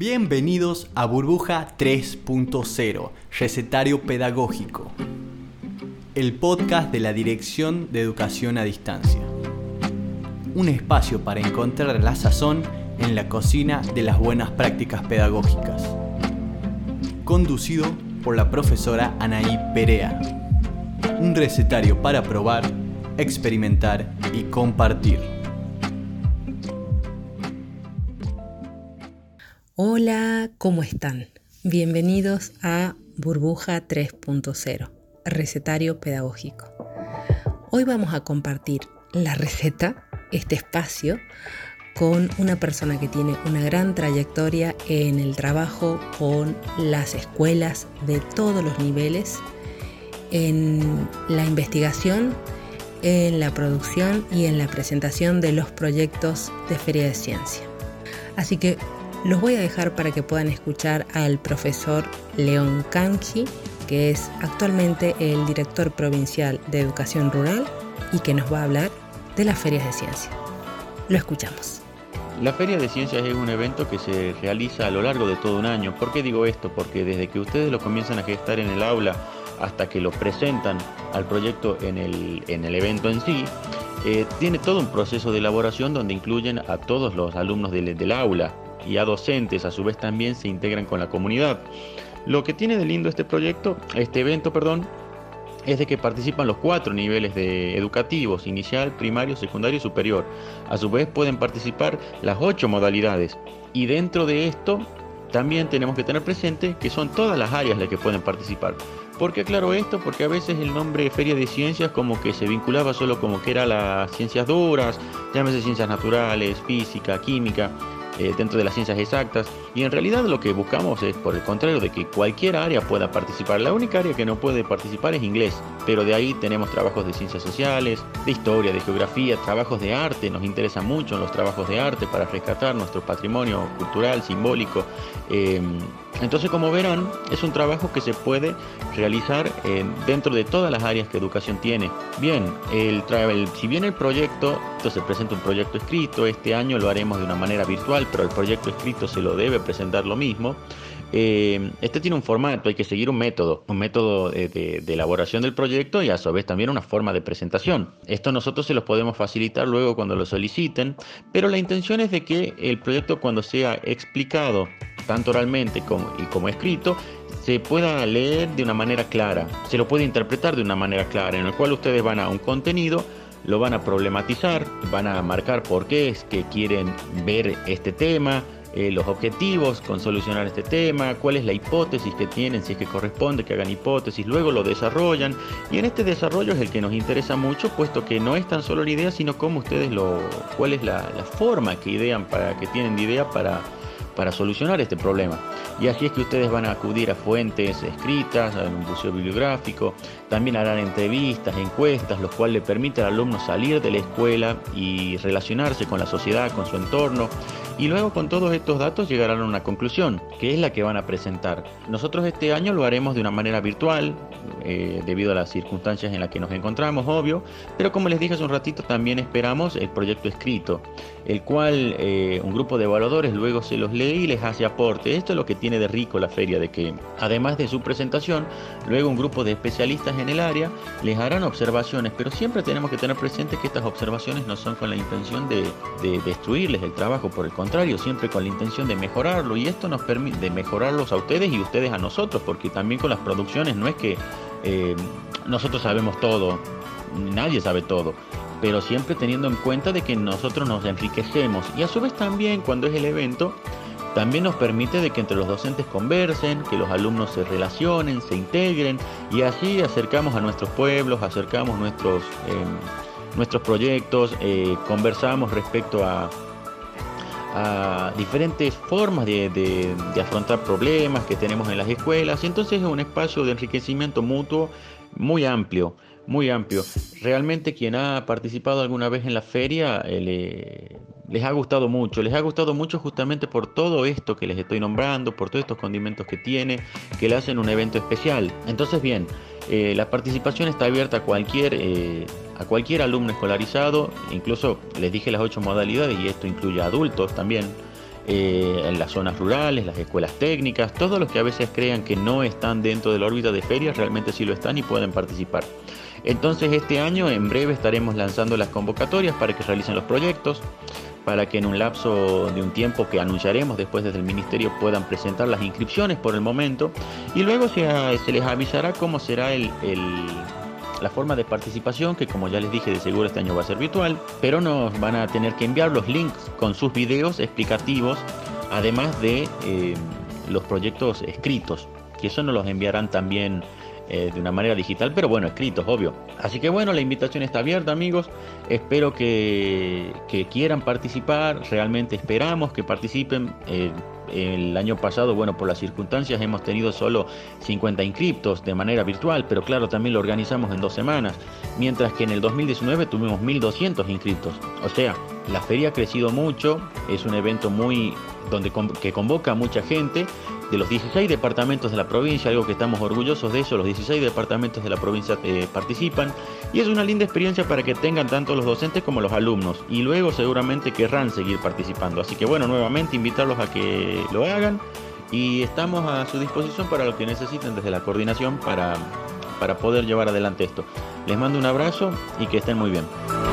Bienvenidos a Burbuja 3.0, Recetario Pedagógico, el podcast de la Dirección de Educación a Distancia. Un espacio para encontrar la sazón en la cocina de las buenas prácticas pedagógicas. Conducido por la profesora Anaí Perea. Un recetario para probar, experimentar y compartir. Hola, ¿cómo están? Bienvenidos a Burbuja 3.0, Recetario Pedagógico. Hoy vamos a compartir la receta, este espacio, con una persona que tiene una gran trayectoria en el trabajo con las escuelas de todos los niveles, en la investigación, en la producción y en la presentación de los proyectos de Feria de Ciencia. Así que los voy a dejar para que puedan escuchar al profesor León Canchi, que es actualmente el director provincial de Educación Rural y que nos va a hablar de las ferias de ciencia. Lo escuchamos. La Feria de Ciencias es un evento que se realiza a lo largo de todo un año. ¿Por qué digo esto? Porque desde que ustedes lo comienzan a gestar en el aula hasta que lo presentan al proyecto en el evento en sí, tiene todo un proceso de elaboración donde incluyen a todos los alumnos del aula y a docentes, a su vez también se integran con la comunidad. Lo que tiene de lindo este evento, es de que participan los 4 niveles educativos: inicial, primario, secundario y superior. A su vez pueden participar las 8 modalidades. Y dentro de esto también tenemos que tener presente que son todas las áreas las que pueden participar. ¿Por qué aclaro esto? Porque a veces el nombre Feria de Ciencias como que se vinculaba solo como que era las ciencias duras, llámese ciencias naturales, física, química, dentro de las ciencias exactas, y en realidad lo que buscamos es, por el contrario, de que cualquier área pueda participar. La única área que no puede participar es inglés, pero de ahí tenemos trabajos de ciencias sociales, de historia, de geografía, trabajos de arte. Nos interesan mucho los trabajos de arte para rescatar nuestro patrimonio cultural, simbólico. Entonces, como verán, es un trabajo que se puede realizar dentro de todas las áreas que educación tiene. Bien, si bien el proyecto, se presenta un proyecto escrito, este año lo haremos de una manera virtual, pero el proyecto escrito se lo debe presentar lo mismo. Este tiene un formato, hay que seguir un método de elaboración del proyecto y a su vez también una forma de presentación. Esto nosotros se los podemos facilitar luego cuando lo soliciten, pero la intención es de que el proyecto, cuando sea explicado tanto oralmente como escrito, se pueda leer de una manera clara, se lo puede interpretar de una manera clara, en el cual ustedes van a un contenido, lo van a problematizar, van a marcar por qué es que quieren ver este tema, los objetivos con solucionar este tema, cuál es la hipótesis que tienen, si es que corresponde que hagan hipótesis, luego lo desarrollan, y en este desarrollo es el que nos interesa mucho, puesto que no es tan solo la idea, sino cómo ustedes cuál es la forma que tienen de idea para solucionar este problema. Y así es que ustedes van a acudir a fuentes escritas, a un buceo bibliográfico, también harán entrevistas, encuestas, lo cual le permite al alumno salir de la escuela y relacionarse con la sociedad, con su entorno, y luego con todos estos datos llegarán a una conclusión, que es la que van a presentar. Nosotros este año lo haremos de una manera virtual, debido a las circunstancias en las que nos encontramos, obvio, pero como les dije hace un ratito, también esperamos el proyecto escrito, el cual un grupo de evaluadores luego se los lee y les hace aporte. Esto es lo que tiene de rico la feria, de que además de su presentación, luego un grupo de especialistas en el área les harán observaciones, pero siempre tenemos que tener presente que estas observaciones no son con la intención de destruirles el trabajo, por el contrario, siempre con la intención de mejorarlo, y esto nos permite de mejorarlos a ustedes y ustedes a nosotros, porque también con las producciones no es que nosotros sabemos todo, nadie sabe todo, pero siempre teniendo en cuenta de que nosotros nos enriquecemos, y a su vez también cuando es el evento también nos permite de que entre los docentes conversen, que los alumnos se relacionen, se integren, y así acercamos a nuestros pueblos, acercamos nuestros proyectos, conversamos respecto a diferentes formas de afrontar problemas que tenemos en las escuelas, y entonces es un espacio de enriquecimiento mutuo muy amplio. Muy amplio. Realmente quien ha participado alguna vez en la feria les ha gustado mucho justamente por todo esto que les estoy nombrando, por todos estos condimentos que tiene, que le hacen un evento especial. Entonces bien, la participación está abierta a cualquier alumno escolarizado, incluso les dije las 8 modalidades y esto incluye a adultos también. en las zonas rurales, las escuelas técnicas, todos los que a veces crean que no están dentro de la órbita de ferias, realmente sí lo están y pueden participar. Entonces este año en breve estaremos lanzando las convocatorias para que realicen los proyectos, para que en un lapso de un tiempo que anunciaremos después desde el Ministerio puedan presentar las inscripciones por el momento, y luego se les avisará cómo será la forma de participación, que como ya les dije de seguro este año va a ser virtual, pero nos van a tener que enviar los links con sus videos explicativos, además de los proyectos escritos, que eso nos los enviarán también de una manera digital, pero bueno, escritos, obvio. Así que bueno, la invitación está abierta, amigos. Espero que quieran participar. Realmente esperamos que participen. El año pasado, bueno, por las circunstancias hemos tenido solo 50 inscriptos de manera virtual, pero claro, también lo organizamos en 2 semanas, mientras que en el 2019 tuvimos 1.200 inscriptos. O sea, la feria ha crecido mucho, es un evento que convoca a mucha gente de los 16 departamentos de la provincia, algo que estamos orgullosos de eso. Los 16 departamentos de la provincia participan, y es una linda experiencia para que tengan tanto los docentes como los alumnos, y luego seguramente querrán seguir participando. Así que bueno, nuevamente invitarlos a que lo hagan, y estamos a su disposición para lo que necesiten desde la coordinación para poder llevar adelante esto. Les mando un abrazo y que estén muy bien.